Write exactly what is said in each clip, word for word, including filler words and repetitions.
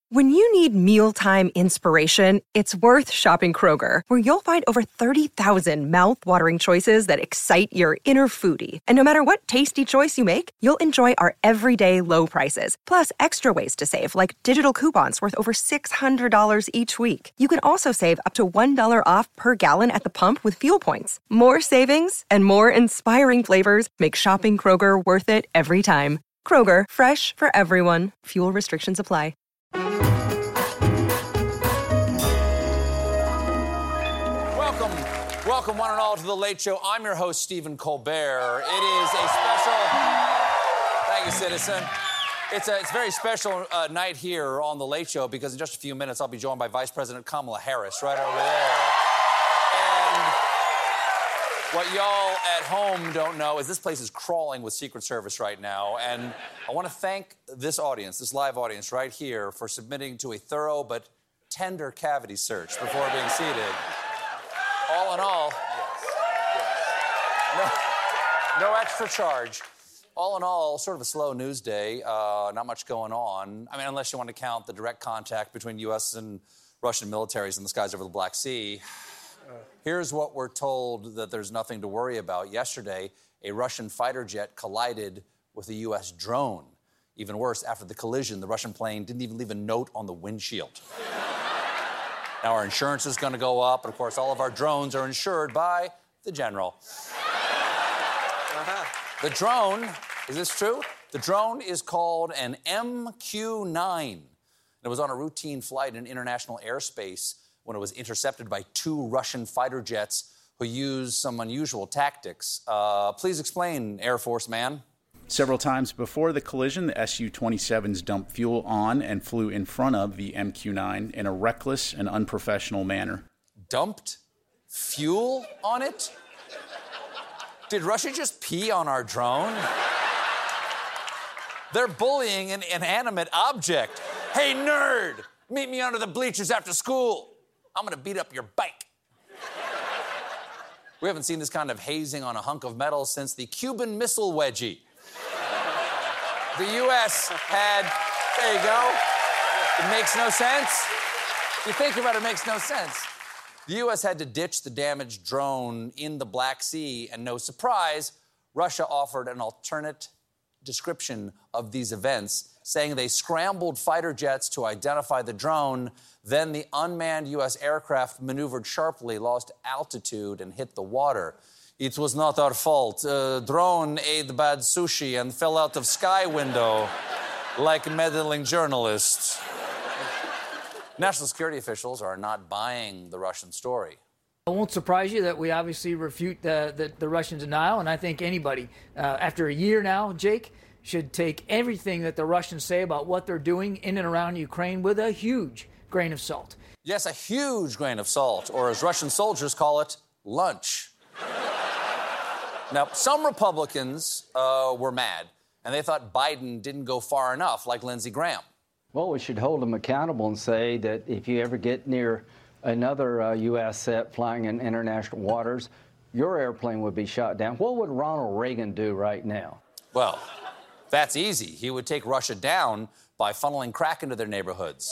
When you need mealtime inspiration, it's worth shopping Kroger, where you'll find over thirty thousand mouth-watering choices that excite your inner foodie. And no matter what tasty choice you make, you'll enjoy our everyday low prices, plus extra ways to save, like digital coupons worth over six hundred dollars each week. You can also save up to one dollar off per gallon at the pump with fuel points. More savings and more inspiring flavors make shopping Kroger worth it every time. Kroger, fresh for everyone. Fuel restrictions apply. Welcome, welcome one and all to The Late Show. I'm your host, Stephen Colbert. It is a special, thank you, citizen. It's a, it's a very special uh, night here on The Late Show because in just a few minutes I'll be joined by Vice President Kamala Harris right over there. And what y'all at home don't know is this place is crawling with Secret Service right now. And I want to thank this audience, this live audience right here, for submitting to a thorough but tender cavity search before being seated. All in all, yes, yes. No, no extra charge. All in all, sort of a slow news day. Uh, not much going on. I mean, unless you want to count the direct contact between U S and Russian militaries in the skies over the Black Sea. Here's what we're told that there's nothing to worry about. Yesterday, a Russian fighter jet collided with a U S drone. Even worse, after the collision, the Russian plane didn't even leave a note on the windshield. Now our insurance is going to go up, and of course all of our drones are insured by the general. Uh-huh. The drone, is this true? The drone is called an M Q nine. It was on a routine flight in international airspace when it was intercepted by two Russian fighter jets who used some unusual tactics. Uh, please explain, Air Force man. Several times before the collision, the S U twenty-sevens dumped fuel on and flew in front of the M Q nine in a reckless and unprofessional manner. Dumped fuel on it? Did Russia just pee on our drone? They're bullying an inanimate object. Hey, nerd, meet me under the bleachers after school. I'm gonna beat up your bike. We haven't seen this kind of hazing on a hunk of metal since the Cuban Missile Wedgie. The U S had, there you go. It makes no sense. If you think about it, it makes no sense. The U S had to ditch the damaged drone in the Black Sea, and no surprise, Russia offered an alternate description of these events, saying they scrambled fighter jets to identify the drone. Then the unmanned U S aircraft maneuvered sharply, lost altitude, and hit the water. It was not our fault. Uh, drone ate bad sushi and fell out of sky window like meddling journalists. National security officials are not buying the Russian story. It won't surprise you that we obviously refute the, the, the Russian denial, and I think anybody, uh, after a year now, Jake, should take everything that the Russians say about what they're doing in and around Ukraine with a huge grain of salt. Yes, a huge grain of salt, or as Russian soldiers call it, lunch. Now, some Republicans uh, were mad, and they thought Biden didn't go far enough, like Lindsey Graham. Well, we should hold them accountable and say that if you ever get near another uh, U S set flying in international waters, your airplane would be shot down. What would Ronald Reagan do right now? Well, that's easy. He would take Russia down by funneling crack into their neighborhoods.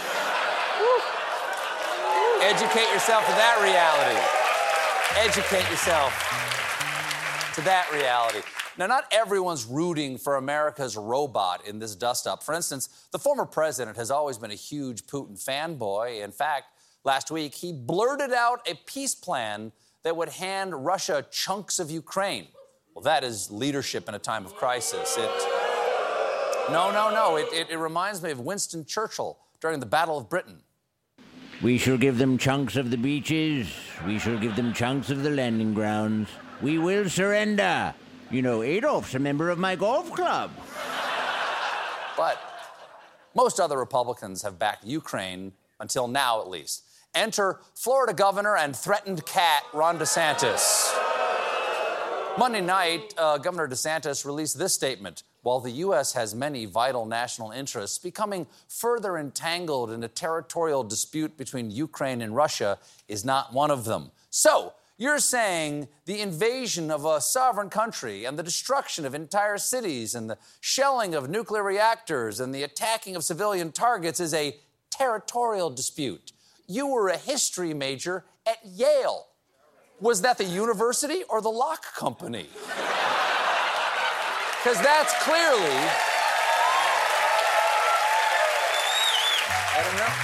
Educate yourself to that reality. Educate yourself to that reality. Now, not everyone's rooting for America's robot in this dust-up. For instance, the former president has always been a huge Putin fanboy. In fact, last week, he blurted out a peace plan that would hand Russia chunks of Ukraine. Well, that is leadership in a time of crisis. It... No, no, no. It, it, it reminds me of Winston Churchill during the Battle of Britain. We shall give them chunks of the beaches. We shall give them chunks of the landing grounds. We will surrender. You know, Adolf's a member of my golf club. But most other Republicans have backed Ukraine, until now at least. Enter Florida governor and threatened cat Ron DeSantis. Monday night, uh, Governor DeSantis released this statement. While the U S has many vital national interests, becoming further entangled in a territorial dispute between Ukraine and Russia is not one of them. So, You're saying the invasion of a sovereign country and the destruction of entire cities and the shelling of nuclear reactors and the attacking of civilian targets is a territorial dispute. You were a history major at Yale. Was that the university or the lock company? Because that's clearly... I don't know.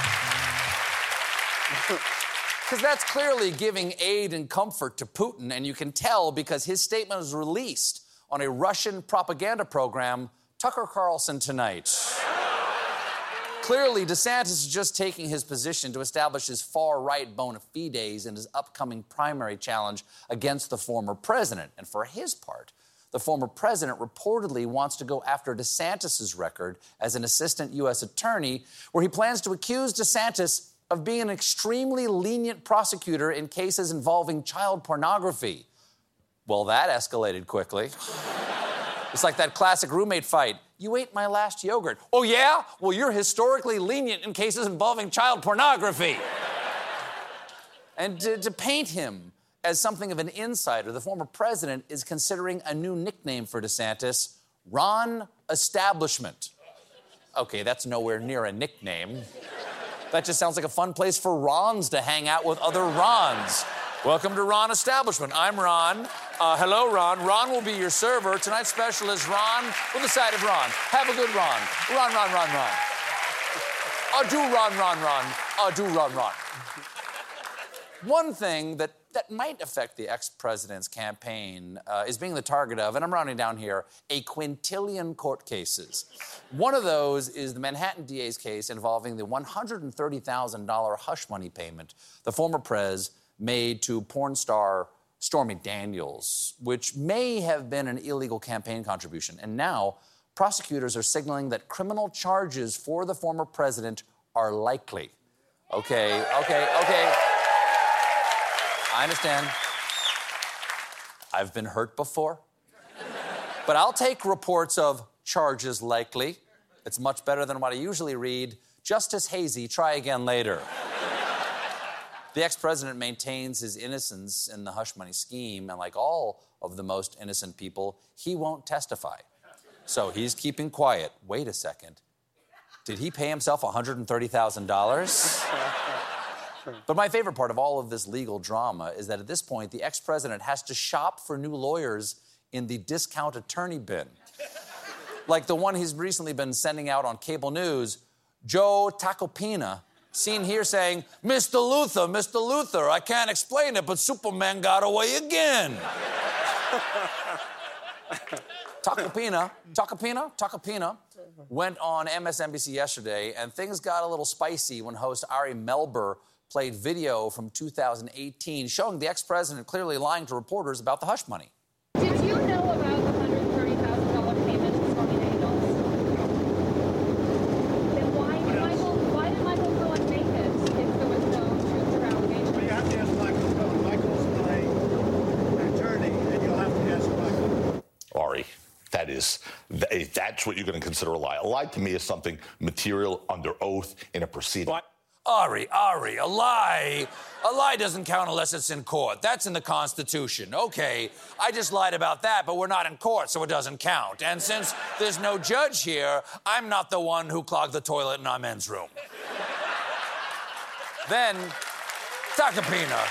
Because that's clearly giving aid and comfort to Putin, and you can tell because his statement was released on a Russian propaganda program, Tucker Carlson Tonight. Clearly, DeSantis is just taking his position to establish his far-right bona fides in his upcoming primary challenge against the former president. And for his part, the former president reportedly wants to go after DeSantis' record as an assistant U S attorney, where he plans to accuse DeSantis of being an extremely lenient prosecutor in cases involving child pornography. Well, that escalated quickly. It's like that classic roommate fight. You ate my last yogurt. Oh, yeah? Well, you're historically lenient in cases involving child pornography. And to, to paint him as something of an insider, the former president is considering a new nickname for DeSantis, Ron Establishment. Okay, that's nowhere near a nickname. That just sounds like a fun place for Rons to hang out with other Rons. Welcome to Ron Establishment. I'm Ron. Uh, hello, Ron. Ron will be your server. Tonight's special is Ron with a side of Ron. Have a good Ron. Ron, Ron, Ron, Ron. Uh, do Ron, Ron, Ron. Uh, do Ron, Ron. One thing that, that might affect the ex-president's campaign uh, is being the target of, and I'm rounding down here, a quintillion court cases. One of those is the Manhattan D A's case involving the one hundred thirty thousand dollars hush money payment the former prez made to porn star Stormy Daniels, which may have been an illegal campaign contribution. And now, prosecutors are signaling that criminal charges for the former president are likely. Okay, okay, okay. I understand. I've been hurt before. But I'll take reports of charges likely. It's much better than what I usually read. Justice Hazy, try again later. The ex-president maintains his innocence in the hush money scheme, and like all of the most innocent people, he won't testify. So he's keeping quiet. Wait a second. Did he pay himself one hundred thirty thousand dollars? But my favorite part of all of this legal drama is that at this point, the ex-president has to shop for new lawyers in the discount attorney bin. Like the one he's recently been sending out on cable news, Joe Tacopina, seen here saying, Mister Luther, Mister Luther, I can't explain it, but Superman got away again. Tacopina, Tacopina, Tacopina went on M S N B C yesterday, and things got a little spicy when host Ari Melber played video from two thousand eighteen showing the ex-president clearly lying to reporters about the hush money. Did you know about the one hundred thirty thousand dollars payment to Stormy Daniels? Then why did Michael, why did Michael Cohen make this if there was no truth or allegation? Well, you have to ask Michael Cohen. Michael's my attorney, and you'll have to ask Michael. Ari, that is, if that's what you're going to consider a lie. A lie to me is something material under oath in a proceeding. What? Ari, Ari, a lie. A lie doesn't count unless it's in court. That's in the Constitution. Okay, I just lied about that, but we're not in court, so it doesn't count. And since there's no judge here, I'm not the one who clogged the toilet in our men's room. Then, Tacopina.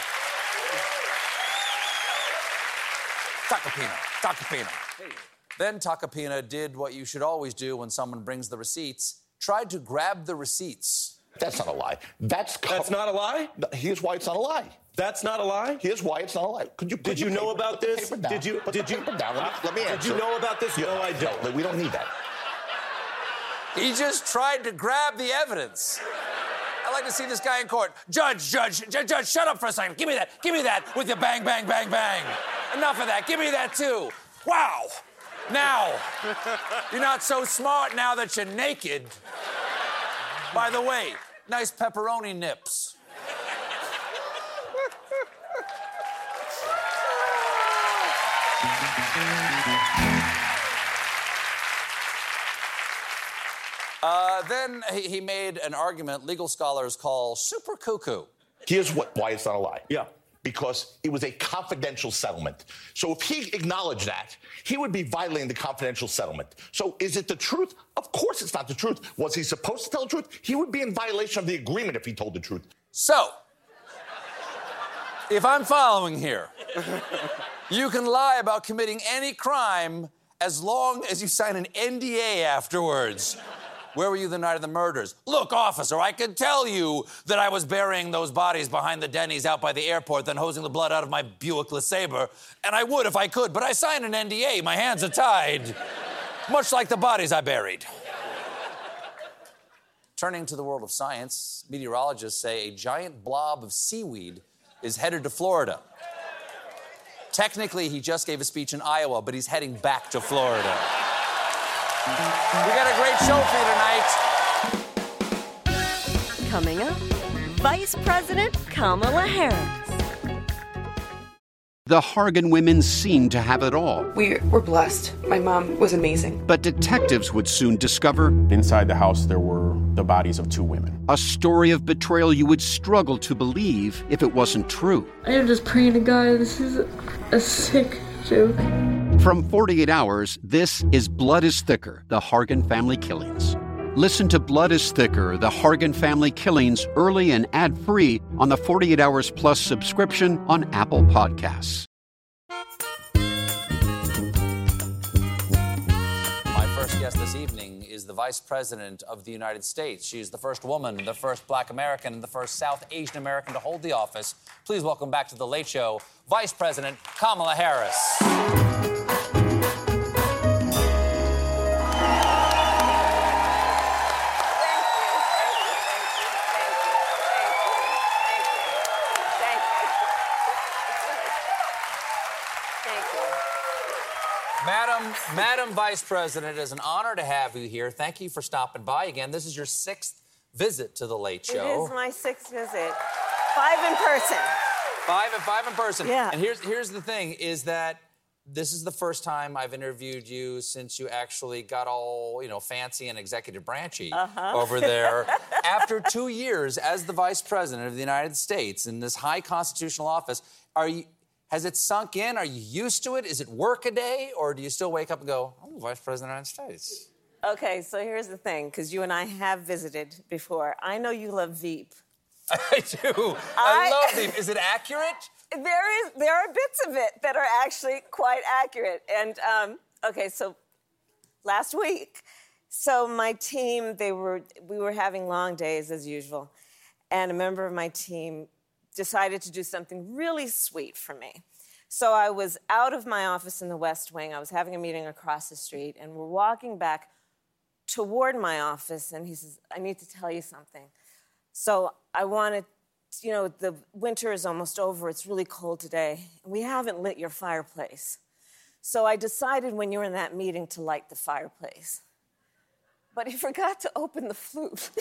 Tacopina, Tacopina. Hey. Then Tacopina did what you should always do when someone brings the receipts, tried to grab the receipts. That's not a lie. That's co- That's not a lie? Here's why it's not a lie. That's not a lie? Here's why it's not a lie. Could you Did you know paper, about this? Did you put did the you paper down? Let me, let me answer. Did you know about this? Yeah, no, I don't. No, we don't need that. He just tried to grab the evidence. I'd like to see this guy in court. Judge, judge, judge, judge, shut up for a second. Give me that. Give me that with your bang, bang, bang, bang. Enough of that. Give me that too. Wow. Now, you're not so smart now that you're naked. By the way, nice pepperoni nips. Uh, then he, he made an argument legal scholars call super cuckoo. Here's what, why it's not a lie. Yeah. because it was a confidential settlement. So if he acknowledged that, he would be violating the confidential settlement. So is it the truth? Of course it's not the truth. Was he supposed to tell the truth? He would be in violation of the agreement if he told the truth. So, if I'm following here, you can lie about committing any crime as long as you sign an N D A afterwards. Where were you the night of the murders? Look, officer, I could tell you that I was burying those bodies behind the Denny's out by the airport, then hosing the blood out of my Buick LeSabre. And I would if I could, but I signed an N D A. My hands are tied. Much like the bodies I buried. Turning to the world of science, meteorologists say a giant blob of seaweed is headed to Florida. Technically, he just gave a speech in Iowa, but he's heading back to Florida. We got a great show for you tonight. Coming up, Vice President Kamala Harris. The Hargan women seemed to have it all. We were blessed. My mom was amazing. But detectives would soon discover... inside the house, there were the bodies of two women. A story of betrayal you would struggle to believe if it wasn't true. I am just praying to God, this is a sick joke. From forty-eight hours, this is Blood is Thicker, the Hargan Family Killings. Listen to Blood is Thicker, the Hargan Family Killings early and ad-free on the forty-eight hours Plus subscription on Apple Podcasts. My first guest this evening is the Vice President of the United States. She is the first woman, the first Black American, and the first South Asian American to hold the office. Please welcome back to The Late Show, Vice President Kamala Harris. Madam, Madam Vice President, it is an honor to have you here. Thank you for stopping by again. This is your sixth visit to The Late Show. It is my sixth visit. Five in person. Five and five in person. Yeah. And here's here's the thing, is that this is the first time I've interviewed you since you actually got all, you know, fancy and executive branchy uh-huh. over there. After two years as the Vice President of the United States in this high constitutional office, are you... has it sunk in? Are you used to it? Is it work a day? Or do you still wake up and go, I'm the Vice President of the United States? Okay, so here's the thing, because you and I have visited before. I know you love Veep. I do. I, I love Veep. Is it accurate? There is. There are bits of it that are actually quite accurate. And, um, okay, so last week, so my team, they were, we were having long days as usual. And a member of my team decided to do something really sweet for me. So I was out of my office in the West Wing. I was having a meeting across the street, and we're walking back toward my office, and he says, I need to tell you something. So I wanted, you know, the winter is almost over. It's really cold today. We haven't lit your fireplace. So I decided when you were in that meeting to light the fireplace. But he forgot to open the flute.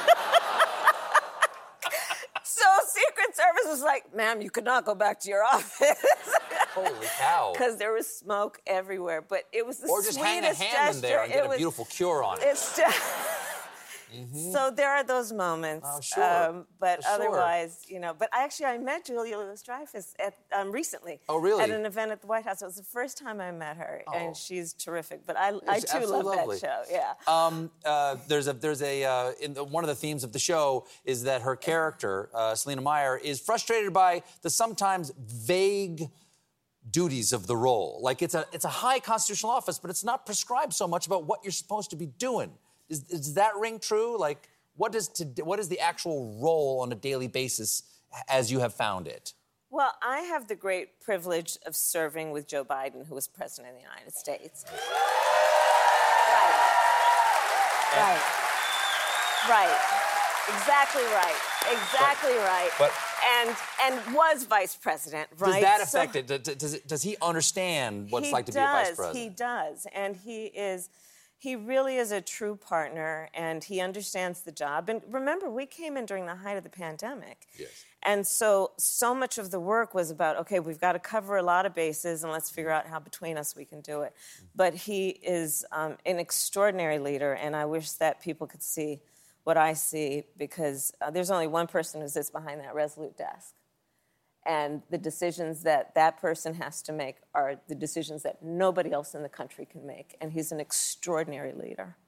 So Secret Service was like, ma'am, you could not go back to your office. Holy cow. Because there was smoke everywhere. But it was the or just sweetest hang a hand gesture. in there and get it a was, beautiful cure on it. It's just... Mm-hmm. So there are those moments. Oh, sure. Um, but sure. otherwise, you know, but actually I met Julia Louis-Dreyfus at, um, recently. Oh, really? At an event at the White House. It was the first time I met her, oh. and she's terrific. But I, I too love lovely. that show, yeah. Um, uh, there's a, there's a, uh, in the, one of the themes of the show is that her character, uh, Selena Meyer, is frustrated by the sometimes vague duties of the role. Like it's a, it's a high constitutional office, but it's not prescribed so much about what you're supposed to be doing. Is, does that ring true? Like, what is, to, what is the actual role on a daily basis as you have found it? Well, I have the great privilege of serving with Joe Biden, who was president of the United States. Right. Right. Right. Exactly right. Exactly but, right. But, and and was vice president, right? Does that affect so, it? Does, it? Does he understand what it's like to does, be a vice president? He does. And he is... He really is a true partner, and he understands the job. And remember, we came in during the height of the pandemic. Yes. And so, so much of the work was about, okay, we've got to cover a lot of bases, and let's figure out how between us we can do it. Mm-hmm. But he is um, an extraordinary leader, and I wish that people could see what I see, because uh, there's only one person who sits behind that resolute desk. And the decisions that that person has to make are the decisions that nobody else in the country can make. And he's an extraordinary leader.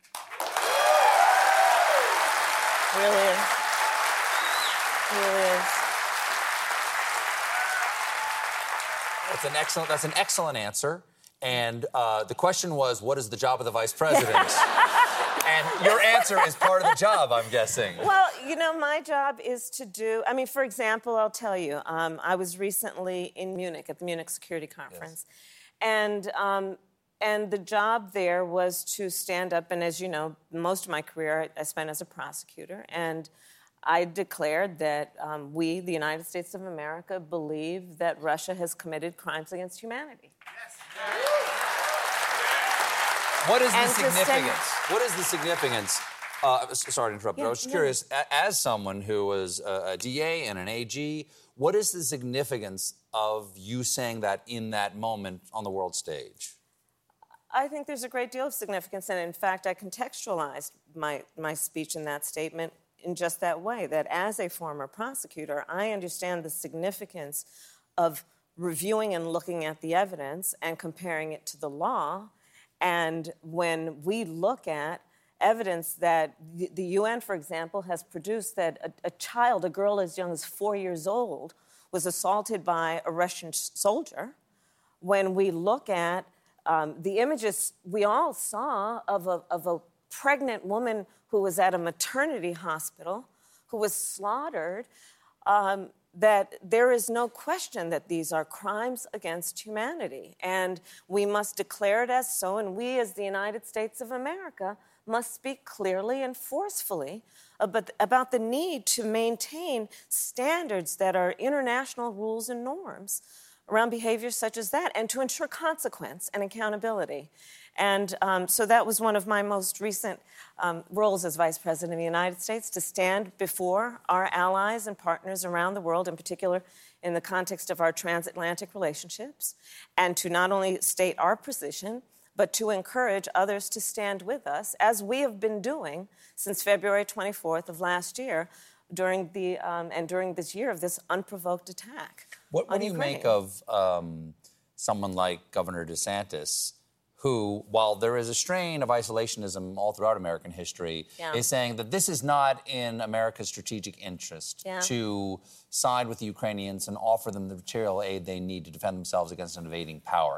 Really is. Really is. That's an excellent. That's an excellent answer. And uh, the question was, what is the job of the vice president? And your answer is part of the job, I'm guessing. Well, you know, my job is to do. I mean, for example, I'll tell you. Um, I was recently in Munich at the Munich Security Conference, yes. and. Um, And the job there was to stand up, and as you know, most of my career I spent as a prosecutor, and I declared that um, we, the United States of America, believe that Russia has committed crimes against humanity. Yes. What is the And to significance? stand- What is the significance? Uh, s- sorry to interrupt, but Yeah, I was just no. curious, a- as someone who was a, a D A and an A G, what is the significance of you saying that in that moment on the world stage? I think there's a great deal of significance, and in fact, I contextualized my, my speech in that statement in just that way, that as a former prosecutor, I understand the significance of reviewing and looking at the evidence and comparing it to the law. And when we look at evidence that the, the U N, for example, has produced that a, a child, a girl as young as four years old, was assaulted by a Russian soldier, when we look at Um, the images we all saw of a, of a pregnant woman who was at a maternity hospital, who was slaughtered, um, that there is no question that these are crimes against humanity. And we must declare it as so, and we as the United States of America must speak clearly and forcefully about, about the need to maintain standards that are international rules and norms around behaviors such as that, and to ensure consequence and accountability. And um, so that was one of my most recent um, roles as Vice President of the United States, to stand before our allies and partners around the world, in particular in the context of our transatlantic relationships, and to not only state our position, but to encourage others to stand with us, as we have been doing since February twenty-fourth of last year, during the um, and during this year of this unprovoked attack. What, what do you Ukraine. make of um, someone like Governor DeSantis, who, while there is a strain of isolationism all throughout American history, Yeah. is saying that this is not in America's strategic interest Yeah. to side with the Ukrainians and offer them the material aid they need to defend themselves against an invading power?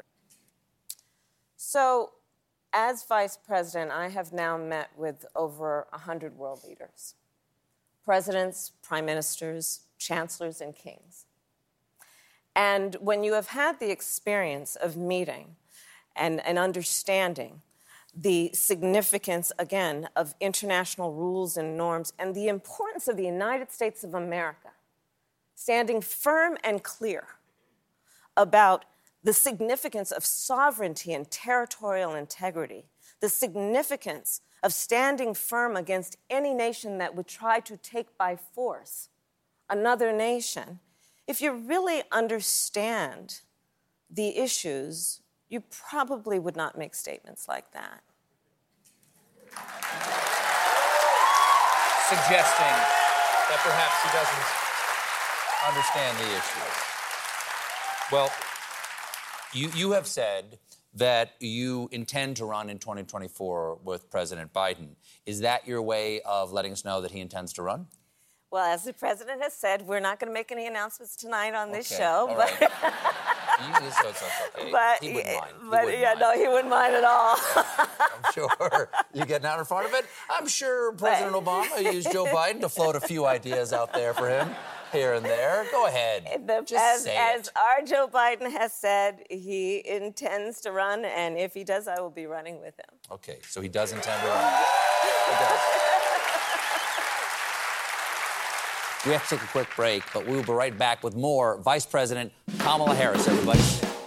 So, as Vice President, I have now met with over one hundred world leaders. Presidents, prime ministers, chancellors, and kings. And when you have had the experience of meeting and, and understanding the significance, again, of international rules and norms and the importance of the United States of America standing firm and clear about the significance of sovereignty and territorial integrity, the significance of standing firm against any nation that would try to take by force another nation, if you really understand the issues, you probably would not make statements like that. Suggesting that perhaps he doesn't understand the issue. Well, you, you have said that you intend to run in twenty twenty-four with President Biden. Is that your way of letting us know that he intends to run? Well, as the president has said, we're not going to make any announcements tonight on this Okay, show. all But, right. You- so it's okay. but, He wouldn't mind. He but wouldn't yeah, mind. no, he wouldn't mind at all. I'm sure. You getting out in front of it? I'm sure President Obama used Joe Biden to float a few ideas out there for him here and there. Go ahead. The- Just as, say as it. our Joe Biden has said, he intends to run, and if he does, I will be running with him. Okay, so he does intend to run. He does. We have to take a quick break, but we will be right back with more Vice President Kamala Harris, everybody.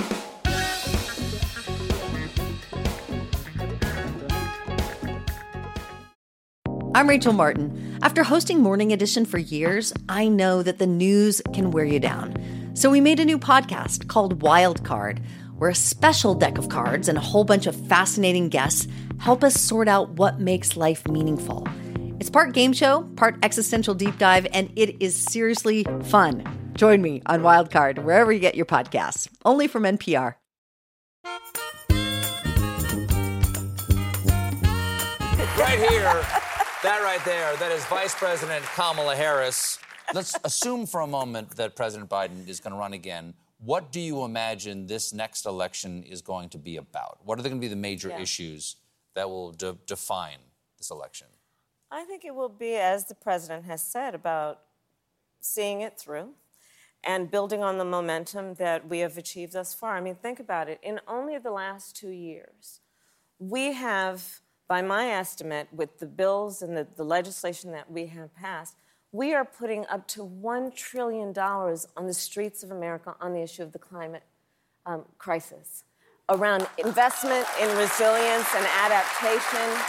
I'm Rachel Martin. After hosting Morning Edition for years, I know that the news can wear you down. So we made a new podcast called Wild Card, where a special deck of cards and a whole bunch of fascinating guests help us sort out what makes life meaningful. It's part game show, part existential deep dive, and it is seriously fun. Join me on Wildcard, wherever you get your podcasts, only from N P R. Right here, that right there, that is Vice President Kamala Harris. Let's assume for a moment that President Biden is going to run again. What do you imagine this next election is going to be about? What are going to be the major yeah. issues that will de- define this election? I think it will be, as the president has said, about seeing it through and building on the momentum that we have achieved thus far. I mean, think about it. In only the last two years, we have, by my estimate, with the bills and the, the legislation that we have passed, we are putting up to one trillion dollars on the streets of America on the issue of the climate um, crisis, around investment in resilience and adaptation.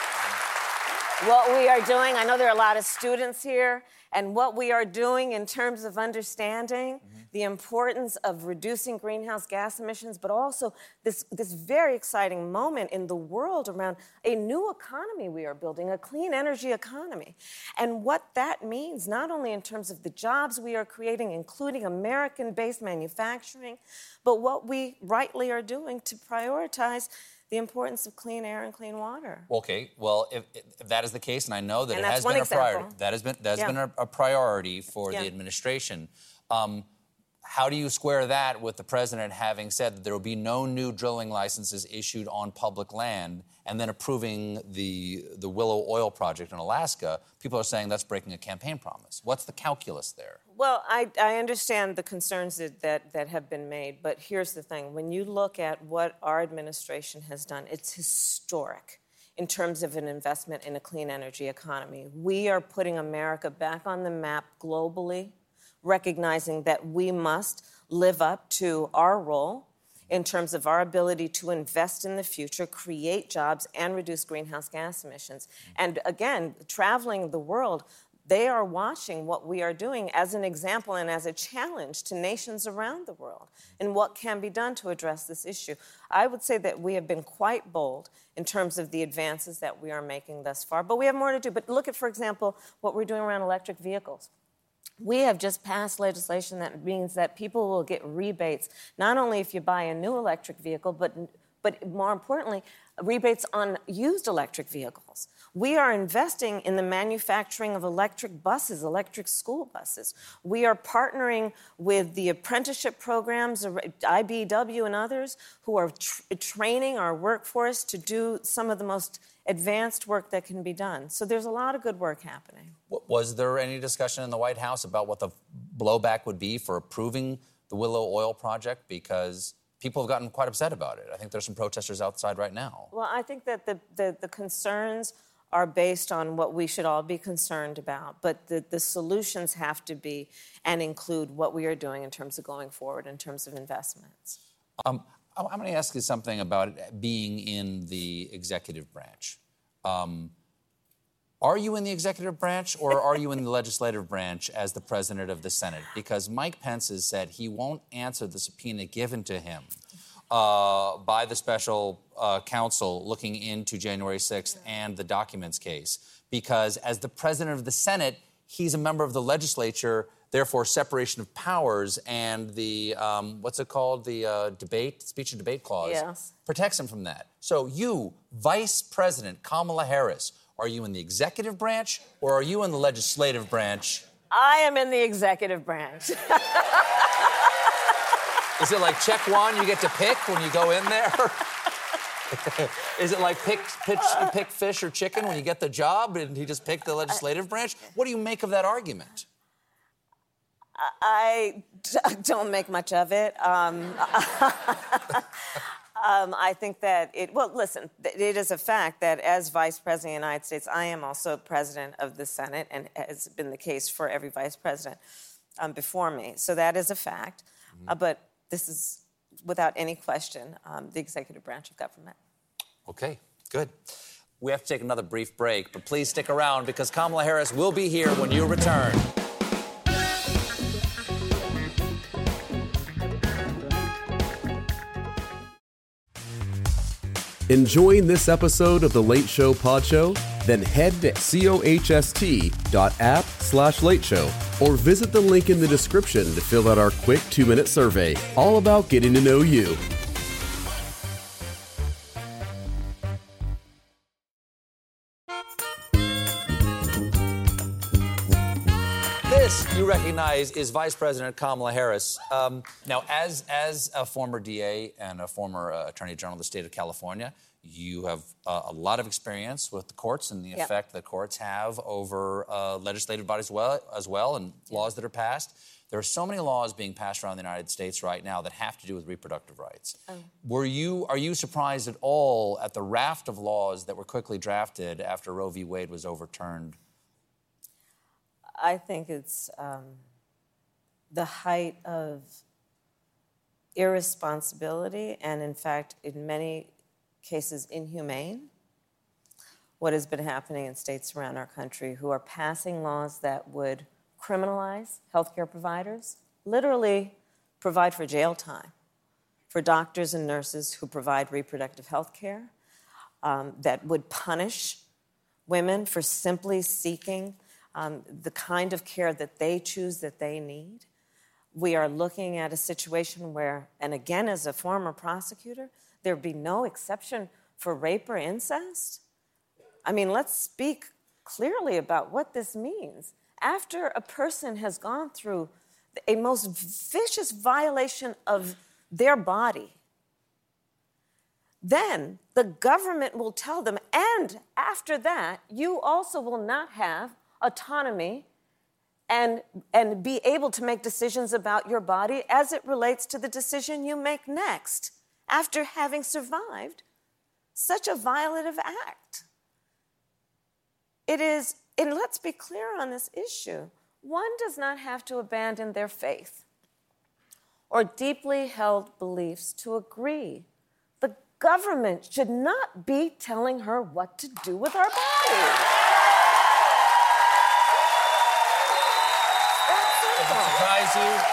What we are doing, I know there are a lot of students here, and what we are doing in terms of understanding mm-hmm. the importance of reducing greenhouse gas emissions, but also this, this very exciting moment in the world around a new economy we are building, a clean energy economy. And what that means, not only in terms of the jobs we are creating, including American-based manufacturing, but what we rightly are doing to prioritize the importance of clean air and clean water. Okay, well, if, if that is the case, and I know that and it has been example. a priority, that has been that has yeah. been a, a priority for yeah. the administration. Um, how do you square that with the president having said that there will be no new drilling licenses issued on public land, and then approving the the Willow Oil project in Alaska? People are saying that's breaking a campaign promise. What's the calculus there? Well, I, I understand the concerns that, that, that have been made, but here's the thing. When you look at what our administration has done, it's historic in terms of an investment in a clean energy economy. We are putting America back on the map globally, recognizing that we must live up to our role in terms of our ability to invest in the future, create jobs, and reduce greenhouse gas emissions. And again, traveling the world, they are watching what we are doing as an example and as a challenge to nations around the world and what can be done to address this issue. I would say that we have been quite bold in terms of the advances that we are making thus far, but we have more to do. But look at, for example, what we're doing around electric vehicles. We have just passed legislation that means that people will get rebates, not only if you buy a new electric vehicle, but, but more importantly, rebates on used electric vehicles. We are investing in the manufacturing of electric buses, electric school buses. We are partnering with the apprenticeship programs, I B E W and others, who are tr- training our workforce to do some of the most advanced work that can be done. So there's a lot of good work happening. Was there any discussion in the White House about what the blowback would be for approving the Willow Oil project? Because people have gotten quite upset about it. I think there's some protesters outside right now. Well, I think that the, the, the concerns are based on what we should all be concerned about. But the, the solutions have to be and include what we are doing in terms of going forward, in terms of investments. Um, I'm going to ask you something about being in the executive branch. Um, are you in the executive branch or are you in the legislative branch as the president of the Senate? Because Mike Pence has said he won't answer the subpoena given to him uh, by the special uh, counsel looking into January sixth and the documents case. Because as the president of the Senate, he's a member of the legislature. Therefore, separation of powers and the, um, what's it called, the uh, debate, speech and debate clause, yes. protects him from that. So you, Vice President Kamala Harris, are you in the executive branch or are you in the legislative branch? I am in the executive branch. Is it like check one, you get to pick when you go in there? Is it like pick, pitch, pick fish or chicken when you get the job and he just picked the legislative branch? What do you make of that argument? I don't make much of it. Um, um, I think that it, well, listen, it is a fact that as Vice President of the United States, I am also President of the Senate, and has been the case for every Vice President um, before me. So that is a fact. Mm-hmm. Uh, but this is, without any question, um, the executive branch of government. Okay, good. We have to take another brief break, but please stick around because Kamala Harris will be here when you return. Enjoying this episode of The Late Show Pod Show? Then head to cohst.app slash late show or visit the link in the description to fill out our quick two-minute survey, all about getting to know you. This, you recognize, is Vice President Kamala Harris. Um, now, as as a former D A and a former uh, Attorney General of the state of California, you have uh, a lot of experience with the courts and the Yep. effect the courts have over uh, legislative bodies well, as well and laws that are passed. There are so many laws being passed around the United States right now that have to do with reproductive rights. Oh. Were you, are you surprised at all at the raft of laws that were quickly drafted after Roe v. Wade was overturned? I think it's um, the height of irresponsibility and, in fact, in many cases, inhumane, what has been happening in states around our country who are passing laws that would criminalize healthcare providers, literally provide for jail time for doctors and nurses who provide reproductive health care, um, that would punish women for simply seeking um, the kind of care that they choose that they need. We are looking at a situation where, and again, as a former prosecutor, there'd be no exception for rape or incest. I mean, let's speak clearly about what this means. After a person has gone through a most vicious violation of their body, then the government will tell them, and after that, you also will not have autonomy and, and be able to make decisions about your body as it relates to the decision you make next after having survived such a violative act. It is, and let's be clear on this issue, one does not have to abandon their faith or deeply held beliefs to agree. The government should not be telling her what to do with our body. Does it surprise you?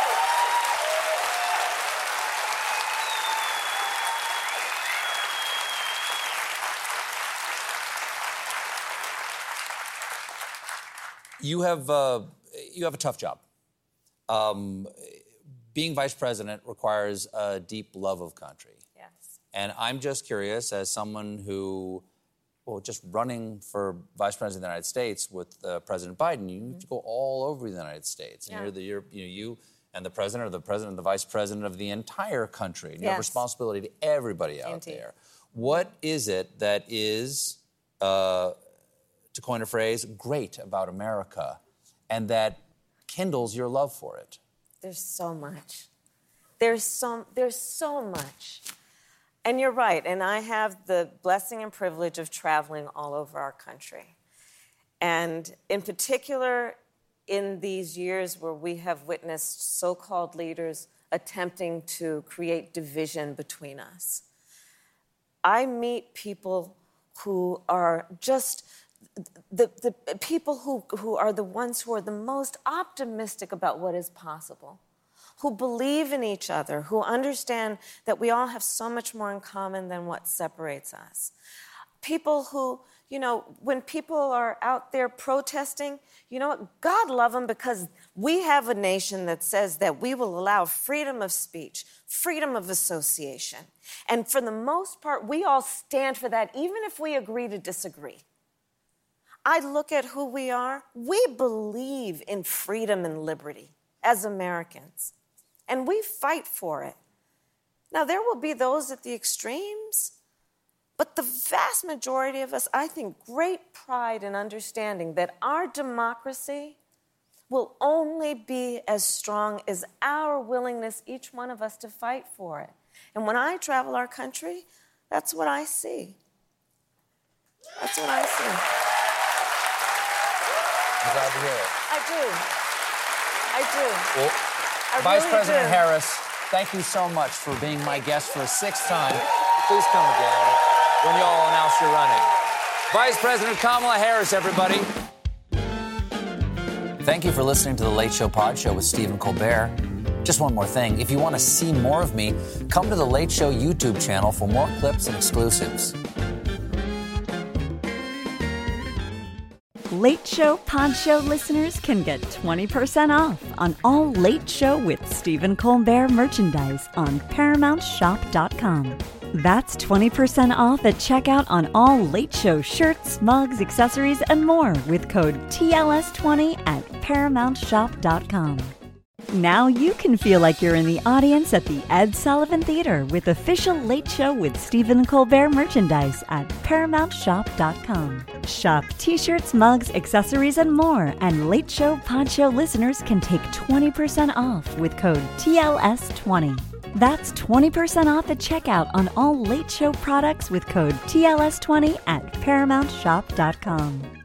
You have uh, you have a tough job. Um, being vice president requires a deep love of country. Yes. And I'm just curious, as someone who, well, just running for vice president of the United States with uh, President Biden, you mm-hmm. have to go all over the United States. And Yeah. you're the you're, you know you and the president, or the president, and the vice president of the entire country. And you have Yes. responsibility to everybody out Indeed. there. What is it that is? Uh, to coin a phrase, great about America, and that kindles your love for it? There's so much. There's so, there's so much. And you're right, and I have the blessing and privilege of traveling all over our country. And in particular, in these years where we have witnessed so-called leaders attempting to create division between us, I meet people who are just The, the people who, who are the ones who are the most optimistic about what is possible, who believe in each other, who understand that we all have so much more in common than what separates us. People who, you know, when people are out there protesting, you know what, God love them, because we have a nation that says that we will allow freedom of speech, freedom of association. And for the most part, we all stand for that, even if we agree to disagree. I look at who we are. We believe in freedom and liberty as Americans, and we fight for it. Now, there will be those at the extremes, but the vast majority of us, I think, great pride in understanding that our democracy will only be as strong as our willingness, each one of us, to fight for it. And when I travel our country, that's what I see. That's what I see. I'm glad to hear it. I do. I do. Well, I Vice really President do. Harris, thank you so much for being my guest for a sixth time. Please come again when you all announce you're running. Vice President Kamala Harris, everybody. Thank you for listening to The Late Show Pod Show with Stephen Colbert. Just one more thing. If you want to see more of me, come to The Late Show YouTube channel for more clips and exclusives. Late Show Pod Show listeners can get twenty percent off on all Late Show with Stephen Colbert merchandise on paramount shop dot com. That's twenty percent off at checkout on all Late Show shirts, mugs, accessories, and more with code T L S twenty at paramount shop dot com. Now you can feel like you're in the audience at the Ed Sullivan Theater with official Late Show with Stephen Colbert merchandise at paramount shop dot com. Shop t-shirts, mugs, accessories, and more, and Late Show Pod Show listeners can take twenty percent off with code T L S twenty. That's twenty percent off at checkout on all Late Show products with code T L S twenty at paramount shop dot com.